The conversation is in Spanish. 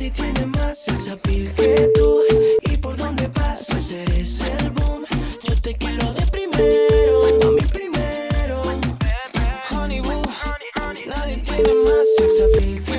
Nadie tiene más sex appeal que tú. Y por donde pasas eres el boom. Yo te quiero de primero, a mí primero. Honey boo, nadie tiene más sex appeal que tú.